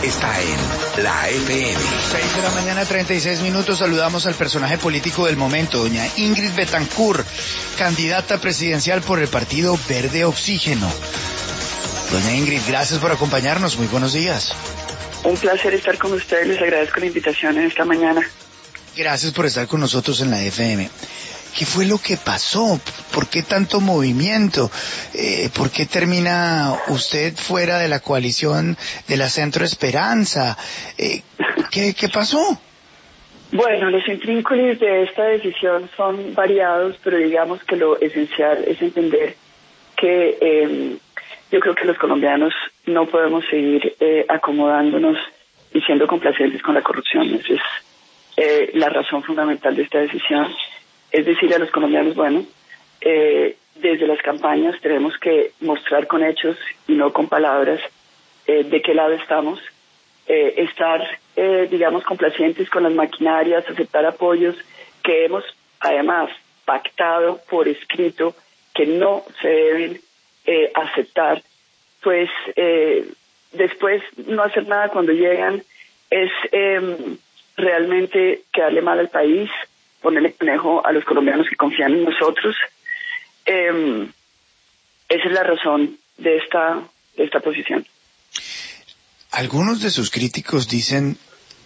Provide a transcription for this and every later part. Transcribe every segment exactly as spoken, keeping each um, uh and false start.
está en la F M. seis de la mañana, treinta y seis minutos. Saludamos al personaje político del momento, doña Ingrid Betancourt, candidata presidencial por el Partido Verde Oxígeno. Doña Ingrid, gracias por acompañarnos. Muy buenos días. Un placer estar con ustedes. Les agradezco la invitación en esta mañana. Gracias por estar con nosotros en la F M. ¿Qué fue lo que pasó? ¿Por qué tanto movimiento? Eh, ¿Por qué termina usted fuera de la coalición de la Centro Esperanza? Eh, ¿qué, ¿Qué pasó? Bueno, los intrínculos de esta decisión son variados, pero digamos que lo esencial es entender que eh, yo creo que los colombianos no podemos seguir eh, acomodándonos y siendo complacientes con la corrupción. Esa es eh, la razón fundamental de esta decisión. Es decir, a los colombianos, bueno, eh, desde las campañas tenemos que mostrar con hechos y no con palabras eh, de qué lado estamos, eh, estar, eh, digamos, complacientes con las maquinarias, aceptar apoyos que hemos, además, pactado por escrito que no se deben eh, aceptar, pues eh, después no hacer nada cuando llegan es eh, realmente quedarle mal al país, ponerle conejo a los colombianos que confían en nosotros. Eh, esa es la razón de esta, de esta posición. Algunos de sus críticos dicen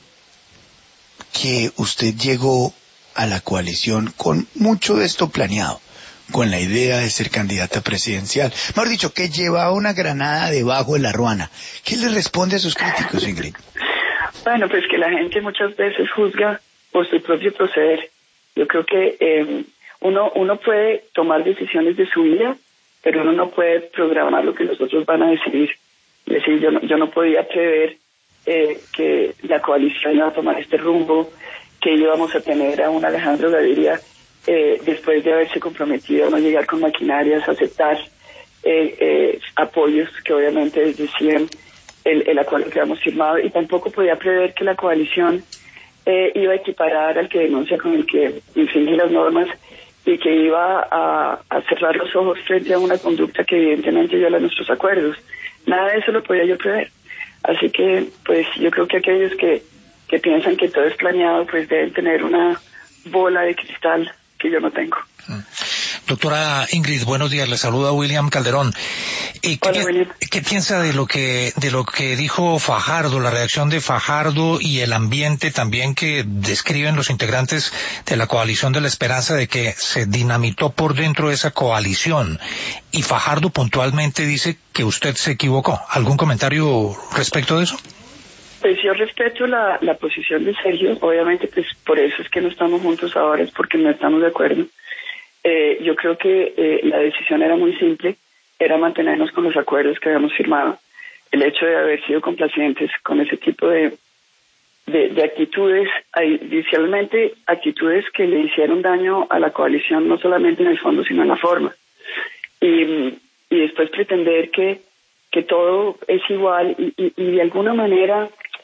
que usted llegó a la coalición con mucho de esto planeado, con la idea de ser candidata presidencial. Mejor dicho, que llevaba una granada debajo de la ruana. ¿Qué le responde a sus críticos, Ingrid? Bueno, pues que la gente muchas veces juzga por su propio proceder. Yo creo que eh, uno uno puede tomar decisiones de su vida, pero uno no puede programar lo que los otros van a decidir. Es decir, yo no, yo no podía prever eh, que la coalición iba a tomar este rumbo, que íbamos a tener a un Alejandro Gaviria eh, después de haberse comprometido a no llegar con maquinarias, a aceptar eh, eh, apoyos que obviamente decían el, el acuerdo que habíamos firmado, y tampoco podía prever que la coalición Eh, iba a equiparar al que denuncia con el que infringe las normas y que iba a, a cerrar los ojos frente a una conducta que evidentemente viola nuestros acuerdos. Nada de eso lo podía yo prever. Así que, pues, yo creo que aquellos que, que piensan que todo es planeado, pues deben tener una bola de cristal que yo no tengo. Doctora Ingrid, buenos días. Le saluda William Calderón. ¿Y qué, Hola, William. ¿Qué piensa de lo que de lo que dijo Fajardo, la reacción de Fajardo y el ambiente también que describen los integrantes de la coalición de la esperanza, de que se dinamitó por dentro de esa coalición? Y Fajardo puntualmente dice que usted se equivocó. ¿Algún comentario respecto de eso? Pues yo respeto la, la posición de Sergio. Obviamente, pues por eso es que no estamos juntos ahora, es porque no estamos de acuerdo. Eh, yo creo que eh, la decisión era muy simple, era mantenernos con los acuerdos que habíamos firmado. El hecho de haber sido complacientes con ese tipo de, de, de actitudes, adicionalmente actitudes que le hicieron daño a la coalición, no solamente en el fondo, sino en la forma. Y, y después pretender que, que todo es igual y, y, y de alguna manera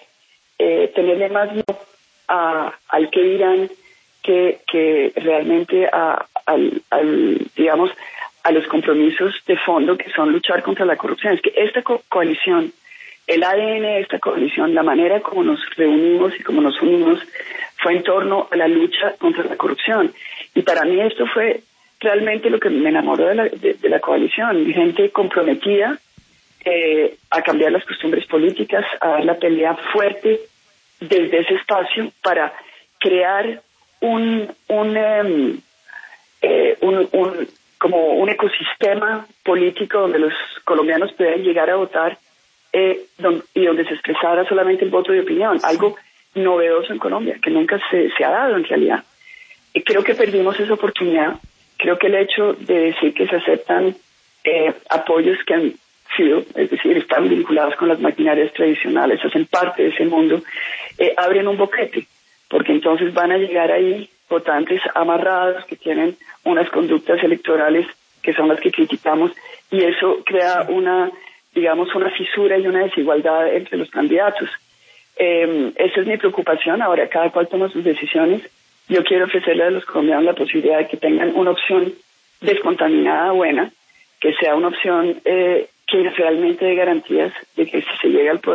eh, tenerle más miedo a, al que dirán que, que realmente a, al, al, digamos, a los compromisos de fondo que son luchar contra la corrupción. Es que esta co- coalición, el A D N de esta coalición, la manera como nos reunimos y como nos unimos, fue en torno a la lucha contra la corrupción. Y para mí esto fue realmente lo que me enamoró de la, de, de la coalición. Gente comprometida eh, a cambiar las costumbres políticas, a dar la pelea fuerte desde ese espacio para crear un un, um, eh, un, un como un ecosistema político donde los colombianos puedan llegar a votar eh, don, y donde se expresara solamente el voto de opinión, algo novedoso en Colombia, que nunca se, se ha dado en realidad. Y creo que perdimos esa oportunidad. Creo que el hecho de decir que se aceptan eh, apoyos que han sido, es decir, están vinculados con las maquinarias tradicionales, hacen parte de ese mundo, eh, abren un boquete, porque entonces van a llegar ahí votantes amarrados que tienen unas conductas electorales que son las que criticamos, y eso crea una, digamos, una fisura y una desigualdad entre los candidatos. Eh, esa es mi preocupación. Ahora cada cual toma sus decisiones. Yo quiero ofrecerle a los colombianos la posibilidad de que tengan una opción descontaminada, buena, que sea una opción eh, que realmente dé garantías de que si se llega al poder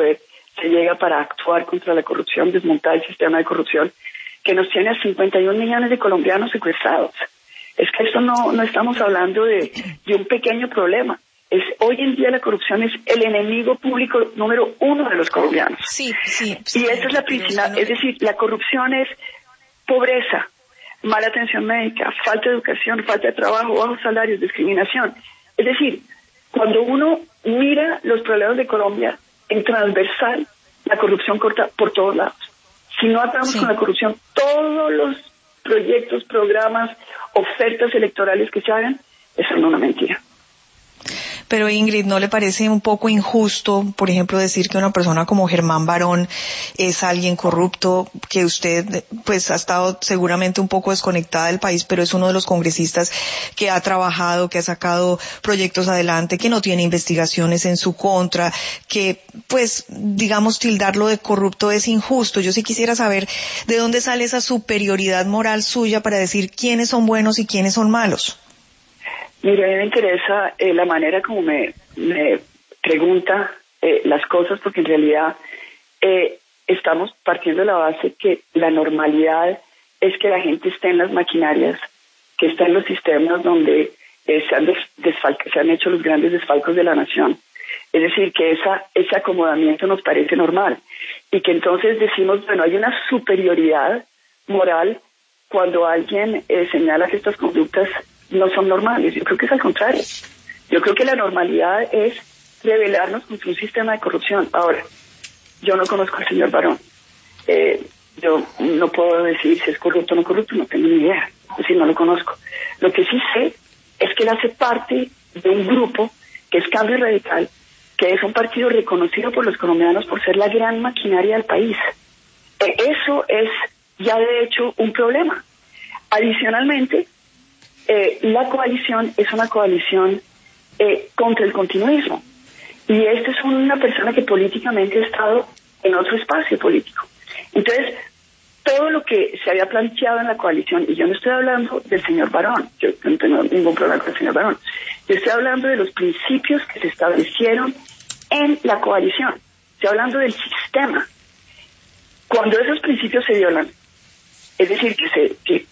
se llega para actuar contra la corrupción, desmontar el sistema de corrupción, que nos tiene a cincuenta y un millones de colombianos secuestrados. Es que esto no, no estamos hablando de, de un pequeño problema. Es, hoy en día la corrupción es el enemigo público número uno de los colombianos. Sí, sí. sí y esa es la principal, no... es decir, la corrupción es pobreza, mala atención médica, falta de educación, falta de trabajo, bajos salarios, discriminación. Es decir, cuando uno mira los problemas de Colombia en transversal, la corrupción corta por todos lados. Si no acabamos sí. con la corrupción, todos los proyectos, programas, ofertas electorales que se hagan, son una mentira. Pero Ingrid, ¿no le parece un poco injusto, por ejemplo, decir que una persona como Germán Barón es alguien corrupto, que usted pues ha estado seguramente un poco desconectada del país, pero es uno de los congresistas que ha trabajado, que ha sacado proyectos adelante, que no tiene investigaciones en su contra, que pues digamos tildarlo de corrupto es injusto? Yo sí quisiera saber de dónde sale esa superioridad moral suya para decir quiénes son buenos y quiénes son malos. Mire, a mí me interesa eh, la manera como me, me pregunta eh, las cosas, porque en realidad eh, estamos partiendo de la base que la normalidad es que la gente esté en las maquinarias, que está en los sistemas donde eh, se, han des, desfalca, se han hecho los grandes desfalcos de la nación. Es decir, que esa, ese acomodamiento nos parece normal y que entonces decimos, bueno, hay una superioridad moral cuando alguien eh, señala que estas conductas no son normales. Yo creo que es al contrario. Yo creo que la normalidad es rebelarnos contra un sistema de corrupción. Ahora, yo no conozco al señor Barón. Eh, yo no puedo decir si es corrupto o no corrupto, no tengo ni idea. Es decir, no lo conozco. Lo que sí sé es que él hace parte de un grupo que es Cambio Radical, que es un partido reconocido por los colombianos por ser la gran maquinaria del país. Eh, eso es ya de hecho un problema. Adicionalmente, Eh, la coalición es una coalición eh, contra el continuismo. Y esta es una persona que políticamente ha estado en otro espacio político. Entonces, todo lo que se había planteado en la coalición, y yo no estoy hablando del señor Barón, yo no tengo ningún problema con el señor Barón, yo estoy hablando de los principios que se establecieron en la coalición. Estoy hablando del sistema. Cuando esos principios se violan, es decir, que se... Que,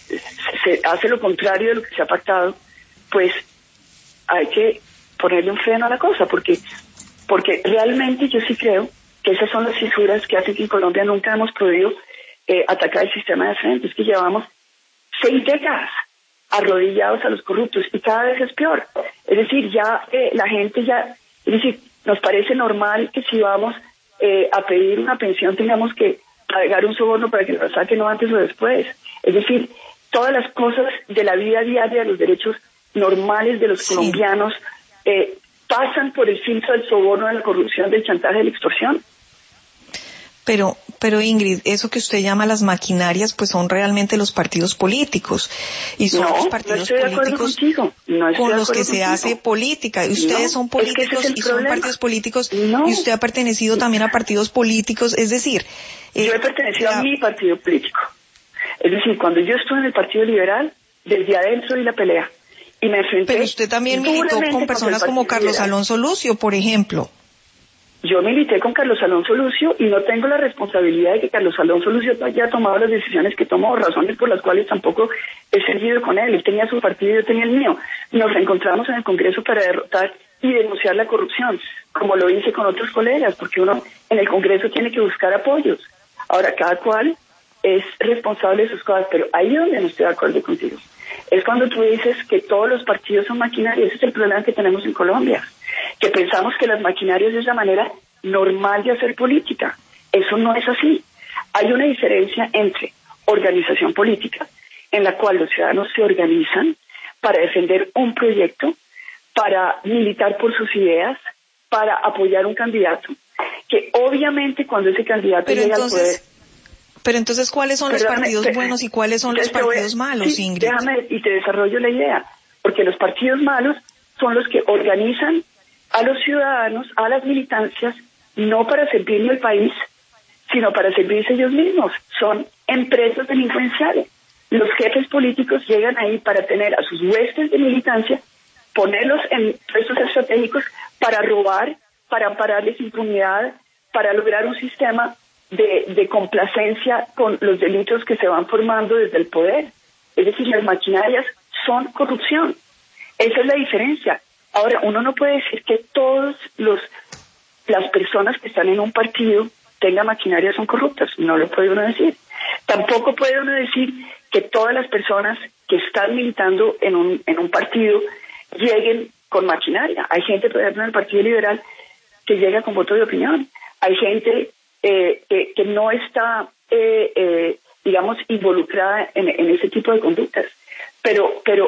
se hace lo contrario de lo que se ha pactado, pues hay que ponerle un freno a la cosa, porque porque realmente yo sí creo que esas son las fisuras que hacen que en Colombia nunca hemos podido eh, atacar el sistema de frente. Es que llevamos seis décadas arrodillados a los corruptos y cada vez es peor. Es decir, ya eh, la gente ya, es decir, nos parece normal que si vamos eh, a pedir una pensión tengamos que pagar un soborno para que nos saquen no antes o después. Es decir, todas las cosas de la vida diaria, los derechos normales de los sí. colombianos, eh, pasan por el filtro del soborno, de la corrupción, del chantaje, de la extorsión. Pero, pero Ingrid, eso que usted llama las maquinarias, pues son realmente los partidos políticos. Y son no, los partidos no políticos no con los que contigo. se hace política. Y ustedes no, son políticos es que y son problema. partidos políticos. No. Y usted ha pertenecido también a partidos políticos. Es decir... Eh, Yo he pertenecido la... a mi partido político. Es decir, cuando yo estuve en el Partido Liberal, desde adentro di la pelea. Y me enfrenté. Pero usted también militó con personas como Carlos Liberal. Alonso Lucio, por ejemplo. Yo milité con Carlos Alonso Lucio y no tengo la responsabilidad de que Carlos Alonso Lucio haya tomado las decisiones que tomó, razones por las cuales tampoco he seguido con él. Él tenía su partido y yo tenía el mío. Nos reencontramos en el Congreso para derrotar y denunciar la corrupción, como lo hice con otros colegas, porque uno en el Congreso tiene que buscar apoyos. Ahora, cada cual es responsable de sus cosas, pero ahí es donde no estoy de acuerdo contigo. Es cuando tú dices que todos los partidos son maquinarias. Ese es el problema que tenemos en Colombia, que pensamos que las maquinarias es la manera normal de hacer política. Eso no es así. Hay una diferencia entre organización política, en la cual los ciudadanos se organizan para defender un proyecto, para militar por sus ideas, para apoyar un candidato, que obviamente cuando ese candidato pero llega entonces, al poder... Pero entonces, ¿cuáles son los Perdóname, partidos buenos y cuáles son los partidos voy, malos, sí, Ingrid? Déjame y te desarrollo la idea, porque los partidos malos son los que organizan a los ciudadanos, a las militancias, no para servirle al país, sino para servirse ellos mismos. Son empresas delincuenciales. Los jefes políticos llegan ahí para tener a sus huestes de militancia, ponerlos en puestos estratégicos para robar, para ampararles impunidad, para lograr un sistema de, de complacencia con los delitos que se van formando desde el poder. Es decir, las maquinarias son corrupción. Esa es la diferencia. Ahora, uno no puede decir que todos los las personas que están en un partido tengan maquinaria son corruptas. No lo puede uno decir. Tampoco puede uno decir que todas las personas que están militando en un en un partido lleguen con maquinaria. Hay gente, por ejemplo, en el Partido Liberal que llega con voto de opinión. Hay gente eh, que, que no está, eh, eh, digamos, involucrada en, en ese tipo de conductas. Pero, pero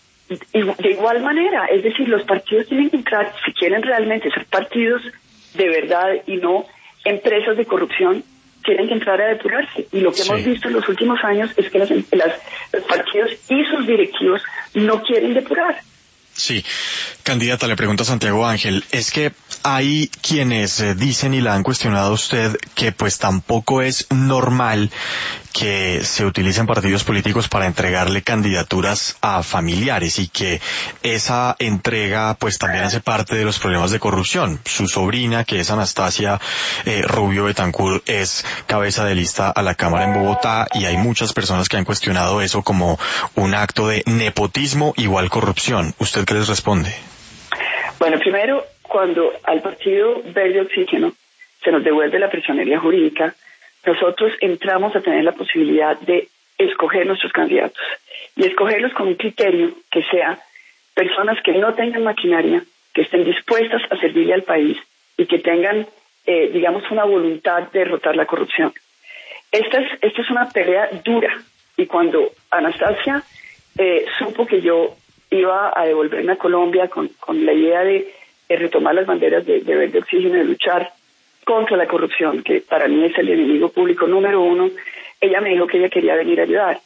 de igual manera, es decir, los partidos tienen que entrar, si quieren realmente ser partidos de verdad y no empresas de corrupción, tienen que entrar a depurarse. Y lo que sí. hemos visto en los últimos años es que las, las, los partidos y sus directivos no quieren depurar. Sí, candidata, le pregunto a Santiago Ángel, es que hay quienes eh, dicen y la han cuestionado a usted que pues tampoco es normal que se utilicen partidos políticos para entregarle candidaturas a familiares y que esa entrega pues también hace parte de los problemas de corrupción. Su sobrina, que es Anastasia eh, Rubio Betancourt, es cabeza de lista a la Cámara en Bogotá y hay muchas personas que han cuestionado eso como un acto de nepotismo igual corrupción. ¿Usted qué les responde? Bueno, primero, cuando al Partido Verde Oxígeno se nos devuelve la personería jurídica, nosotros entramos a tener la posibilidad de escoger nuestros candidatos y escogerlos con un criterio que sea personas que no tengan maquinaria, que estén dispuestas a servirle al país y que tengan, eh, digamos, una voluntad de derrotar la corrupción. Esta es, esta es una pelea dura y cuando Anastasia eh, supo que yo iba a devolverme a Colombia con, con la idea de, de retomar las banderas de, de Verde Oxígeno, de luchar contra la corrupción, que para mí es el enemigo público número uno, ella me dijo que ella quería venir a ayudar.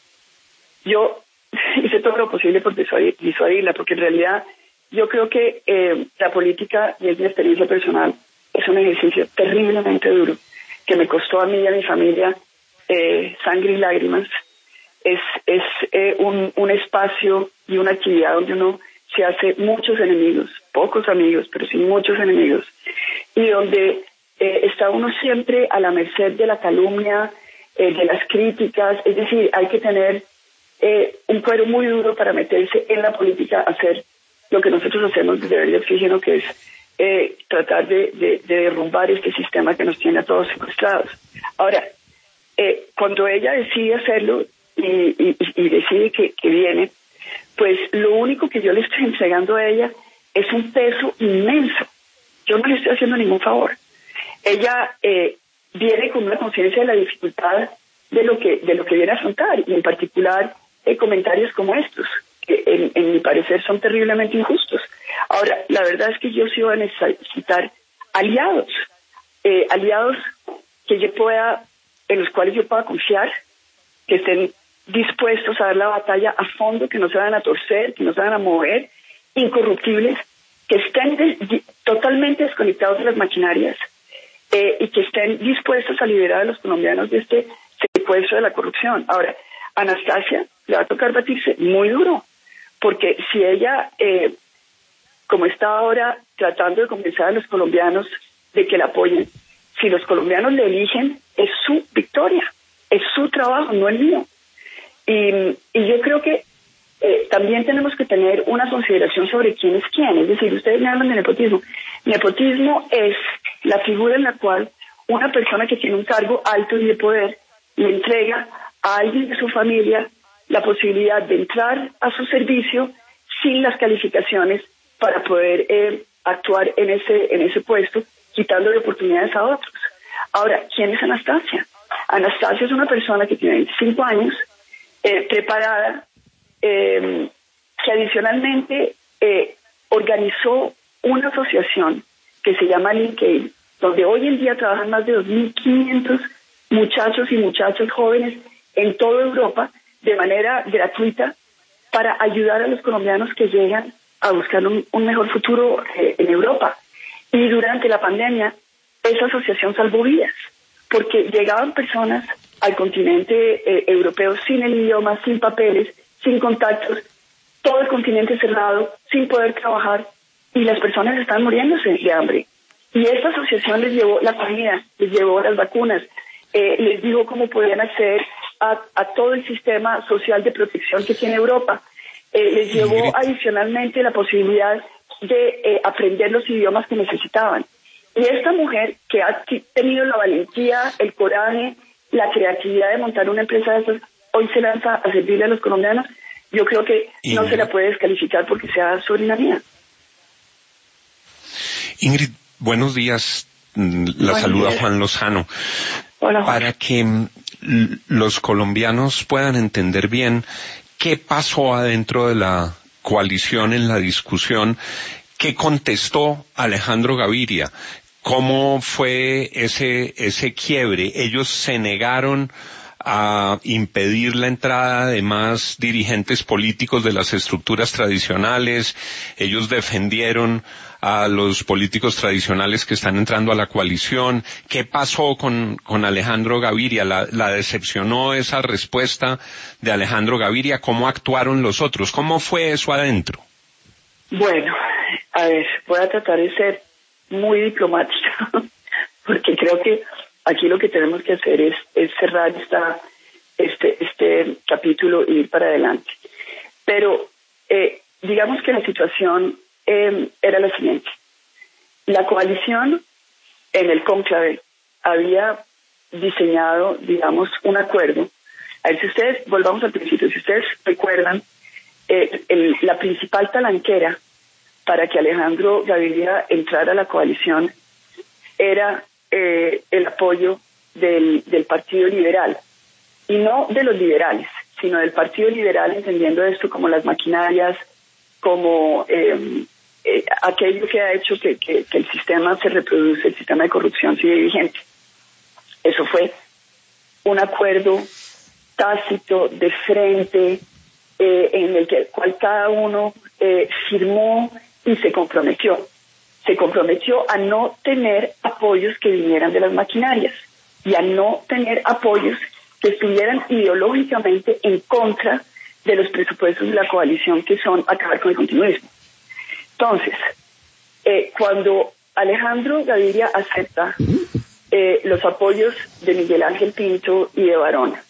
Yo hice todo lo posible por disuadir, disuadirla, porque en realidad yo creo que eh, la política, y es mi experiencia personal, es un ejercicio terriblemente duro, que me costó a mí y a mi familia eh, sangre y lágrimas. Es, es eh, un, un espacio y una actividad donde uno se hace muchos enemigos, pocos amigos, pero sí muchos enemigos, y donde eh, está uno siempre a la merced de la calumnia, eh, de las críticas. Es decir, hay que tener eh, un cuero muy duro para meterse en la política, hacer lo que nosotros hacemos desde Verde Oxígeno, que es eh, tratar de, de, de derrumbar este sistema que nos tiene a todos secuestrados. Ahora, eh, cuando ella decide hacerlo y, y, y decide que, que viene, pues lo único que yo le estoy entregando a ella es un peso inmenso. Yo no le estoy haciendo ningún favor. Ella eh, viene con una conciencia de la dificultad de lo que de lo que viene a afrontar, y en particular eh, comentarios como estos, que en, en mi parecer son terriblemente injustos. Ahora, la verdad es que yo sí voy a necesitar aliados, eh, aliados que yo pueda, en los cuales yo pueda confiar, que estén dispuestos a dar la batalla a fondo, que no se van a torcer, que no se van a mover, incorruptibles, que estén de, totalmente desconectados de las maquinarias eh, y que estén dispuestos a liberar a los colombianos de este secuestro de la corrupción. Ahora, Anastasia le va a tocar batirse muy duro, porque si ella, eh, como está ahora tratando de convencer a los colombianos de que la apoyen, si los colombianos le eligen, es su victoria, es su trabajo, no el mío. Y, y yo creo que eh, también tenemos que tener una consideración sobre quién es quién. Es decir, ustedes me hablan de nepotismo. Nepotismo es la figura en la cual una persona que tiene un cargo alto y de poder le entrega a alguien de su familia la posibilidad de entrar a su servicio sin las calificaciones para poder eh, actuar en ese en ese puesto, quitándole oportunidades a otros. Ahora, ¿quién es Anastasia? Anastasia es una persona que tiene veinticinco años, eh, preparada, eh, que adicionalmente eh, organizó una asociación que se llama LinkedIn, donde hoy en día trabajan más de dos mil quinientos muchachos y muchachas jóvenes en toda Europa de manera gratuita para ayudar a los colombianos que llegan a buscar un, un mejor futuro eh, en Europa. Y durante la pandemia, esa asociación salvó vidas, porque llegaban personas al continente eh, europeo sin el idioma, sin papeles, sin contactos, todo el continente cerrado, sin poder trabajar, y las personas están muriéndose de hambre. Y esta asociación les llevó la comida, les llevó las vacunas, eh, les dijo cómo podían acceder a, a todo el sistema social de protección que tiene Europa. Eh, les llevó adicionalmente la posibilidad de eh, aprender los idiomas que necesitaban. Y esta mujer que ha tenido la valentía, el coraje, la creatividad de montar una empresa de esas, hoy se lanza a servirle a los colombianos, yo creo que Ingrid, no se la puede descalificar porque sea sobrina mía. Ingrid, buenos días. La Buenos saluda días. Juan Lozano. Hola, Juan. Para que mm, los colombianos puedan entender bien qué pasó adentro de la coalición en la discusión, qué contestó Alejandro Gaviria, cómo fue ese ese quiebre. Ellos se negaron a impedir la entrada de más dirigentes políticos de las estructuras tradicionales. Ellos defendieron a los políticos tradicionales que están entrando a la coalición. ¿Qué pasó con, con Alejandro Gaviria? ¿La, la decepcionó esa respuesta de Alejandro Gaviria? ¿Cómo actuaron los otros? ¿Cómo fue eso adentro? Bueno, a ver, voy a tratar de ser muy diplomática, porque creo que aquí lo que tenemos que hacer es, es cerrar esta, este, este capítulo e ir para adelante. Pero eh, digamos que la situación eh, era la siguiente. La coalición en el cónclave había diseñado, digamos, un acuerdo. A ver, si ustedes, volvamos al principio, si ustedes recuerdan, eh, el, la principal talanquera para que Alejandro Gaviria entrara a la coalición era eh, el apoyo del, del Partido Liberal, y no de los liberales, sino del Partido Liberal, entendiendo esto como las maquinarias, como eh, eh, aquello que ha hecho que, que, que el sistema se reproduce, el sistema de corrupción sigue vigente. Eso fue un acuerdo tácito, de frente, eh, en el que, cual cada uno eh, firmó y se comprometió. Se comprometió a no tener apoyos que vinieran de las maquinarias y a no tener apoyos que estuvieran ideológicamente en contra de los presupuestos de la coalición, que son acabar con el continuismo. Entonces, eh, cuando Alejandro Gaviria acepta eh, los apoyos de Miguel Ángel Pinto y de Varona,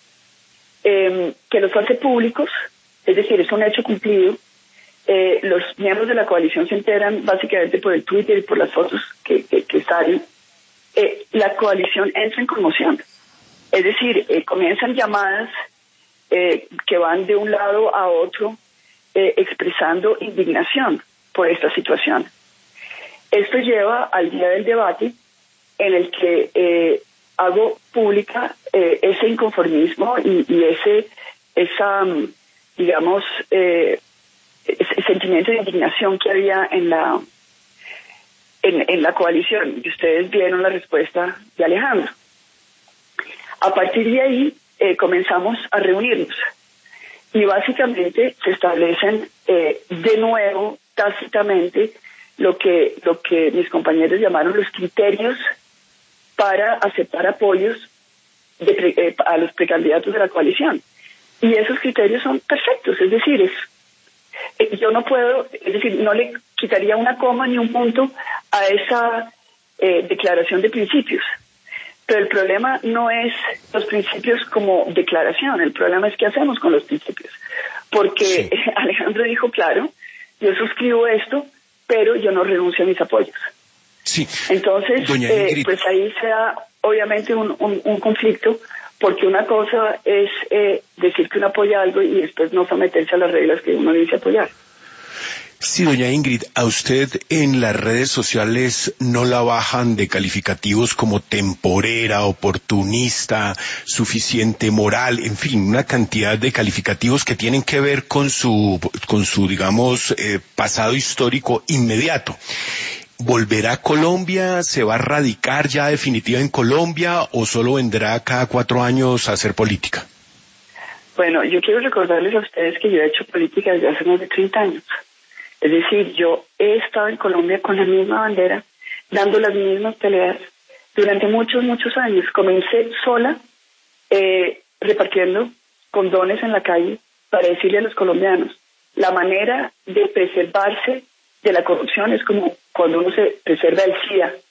eh, que los hace públicos, es decir, es un hecho cumplido. Eh, los miembros de la coalición se enteran básicamente por el Twitter y por las fotos que, que, que salen. Eh, la coalición entra en conmoción. Es decir, eh, comienzan llamadas eh, que van de un lado a otro eh, expresando indignación por esta situación. Esto lleva al día del debate en el que eh, hago pública eh, ese inconformismo y, y ese, esa, digamos, eh, ese sentimiento de indignación que había en la en, en la coalición, y ustedes vieron la respuesta de Alejandro. A partir de ahí eh, comenzamos a reunirnos y básicamente se establecen eh, de nuevo tácitamente lo que lo que mis compañeros llamaron los criterios para aceptar apoyos de pre, eh, a los precandidatos de la coalición, y esos criterios son perfectos. Es decir, es yo no puedo, es decir, no le quitaría una coma ni un punto a esa eh, declaración de principios. Pero el problema no es los principios como declaración, el problema es qué hacemos con los principios. Porque sí. Alejandro dijo, claro, yo suscribo esto, pero yo no renuncio a mis apoyos. Sí. Entonces, eh, pues ahí se da obviamente un, un, un conflicto, porque una cosa es eh, decir que uno apoya algo y después no someterse a las reglas que uno dice apoyar. Sí, doña Ingrid, a usted en las redes sociales no la bajan de calificativos como temporera, oportunista, suficiente moral, en fin, una cantidad de calificativos que tienen que ver con su, con su, digamos, eh, pasado histórico inmediato. ¿Volverá a Colombia? ¿Se va a radicar ya definitiva en Colombia o solo vendrá cada cuatro años a hacer política? Bueno, yo quiero recordarles a ustedes que yo he hecho política desde hace más de treinta años. Es decir, yo he estado en Colombia con la misma bandera, dando las mismas peleas durante muchos, muchos años. Comencé sola, eh, repartiendo condones en la calle para decirle a los colombianos, la manera de preservarse de la corrupción es como cuando uno se preserva del SIDA.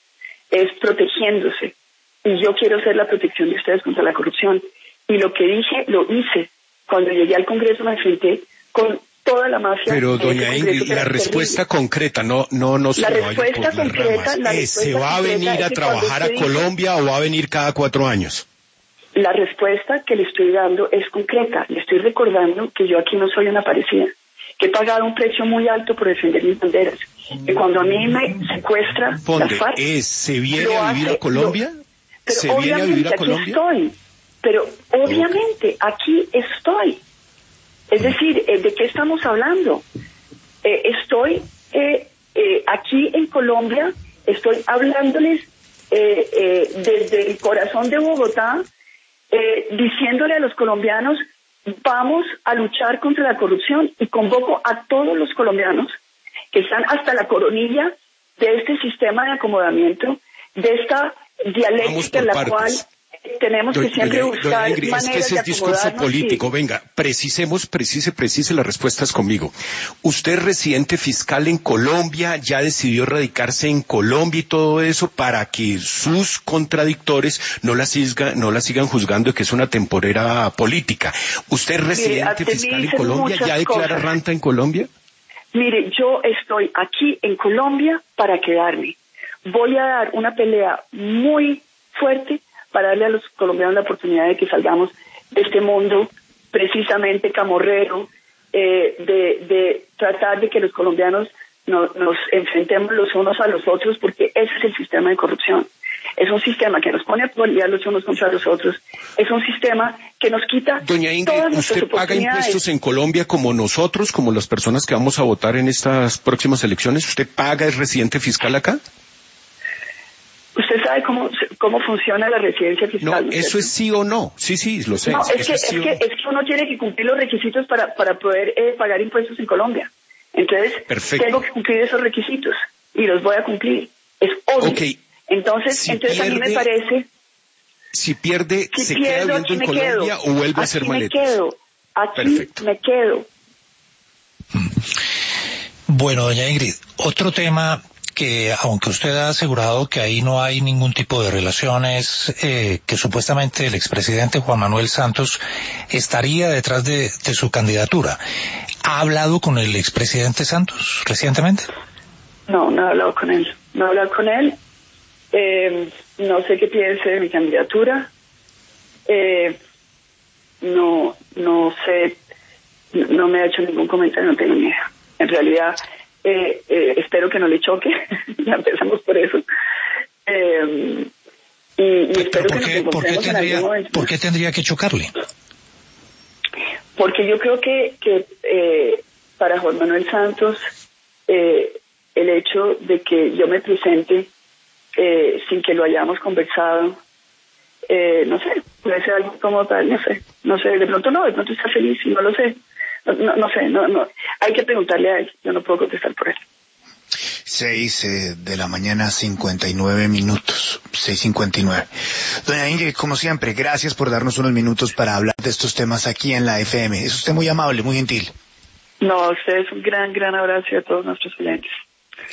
es protegiéndose. Y yo quiero ser la protección de ustedes contra la corrupción. Y lo que dije, lo hice. Cuando llegué al Congreso me enfrenté con toda la mafia. Pero, doña Ingrid, la respuesta concreta, no, no, no se la vaya respuesta por las concreta, ramas. la Eh, ¿Se va a venir a trabajar a Colombia o va a venir cada cuatro años? La respuesta que le estoy dando es concreta. Le estoy recordando que yo aquí no soy una parecida, que he pagado un precio muy alto por defender mis banderas, que cuando a mí me secuestra Ponde, las FARC, eh, ¿se viene lo a vivir hace, a Colombia? lo, pero ¿Se viene a vivir a Colombia? Aquí estoy, pero obviamente aquí estoy. Es decir, eh, ¿de qué estamos hablando? Eh, estoy eh, eh, aquí en Colombia, estoy hablándoles eh, eh, desde el corazón de Bogotá, eh, diciéndole a los colombianos, vamos a luchar contra la corrupción, y convoco a todos los colombianos que están hasta la coronilla de este sistema de acomodamiento, de esta dialéctica en la partes. cual tenemos que Doña, siempre doña, buscar doña Ingrid, maneras es que ese de es discurso acomodarnos. político. Y... Venga, precisemos, precise, precise las respuestas conmigo. Usted es residente fiscal en Colombia, ya decidió radicarse en Colombia y todo eso para que sus contradictores no la, siga, no la sigan juzgando que es una temporera política. ¿Usted es residente Mire, fiscal en Colombia? ¿Ya declara cosas. ranta en Colombia? Mire, yo estoy aquí en Colombia para quedarme. Voy a dar una pelea muy fuerte para darle a los colombianos la oportunidad de que salgamos de este mundo precisamente camorrero, eh, de, de tratar de que los colombianos no, nos enfrentemos los unos a los otros, porque ese es el sistema de corrupción. Es un sistema que nos pone a pelear los unos contra los otros. Es un sistema que nos quita Doña Ingrid, todas nuestras ¿usted paga oportunidades. impuestos en Colombia como nosotros, como las personas que vamos a votar en estas próximas elecciones? ¿Usted paga, es residente fiscal acá? ¿Usted sabe cómo, cómo funciona la residencia fiscal? No, eso es sí o no. Sí, sí, lo sé. No, es Eso que, sí es, o que, no. es que uno tiene que cumplir los requisitos para, para poder eh, pagar impuestos en Colombia. Entonces, Perfecto. tengo que cumplir esos requisitos y los voy a cumplir. Es obvio. Ok. Entonces, Si entonces a mí me pierde, parece... Si pierde, Si ¿se pierdo, queda aquí viviendo en me Colombia quedo. o vuelve aquí a hacer me maletas? quedo. Aquí Perfecto. me quedo. Bueno, doña Ingrid, otro tema que, aunque usted ha asegurado que ahí no hay ningún tipo de relaciones, eh, que supuestamente el expresidente Juan Manuel Santos estaría detrás de, de su candidatura. ¿Ha hablado con el expresidente Santos recientemente? No, no he hablado con él. No he hablado con él. Eh, no sé qué piense de mi candidatura. Eh, no, no sé, no me ha hecho ningún comentario, no tengo ni idea. En realidad, eh, eh, espero que no le choque. Ya empezamos por eso. Eh, y, y Pero espero ¿por que qué, nos ¿por qué encontremos en tendría, algún momento. ¿por qué tendría que chocarle? Porque yo creo que, que eh, para Juan Manuel Santos, eh, el hecho de que yo me presente eh, sin que lo hayamos conversado, eh, no sé, puede ser algo como tal, no sé, no sé, de pronto no, de pronto está feliz y no lo sé, no, no, no sé, no, no, hay que preguntarle a él, yo no puedo contestar por él. Seis eh, de la mañana, cincuenta y nueve minutos, seis cincuenta y nueve. Doña Ingrid, como siempre, gracias por darnos unos minutos para hablar de estos temas aquí en la F M. Es usted muy amable, muy gentil. No, a ustedes un gran, gran abrazo y a todos nuestros oyentes.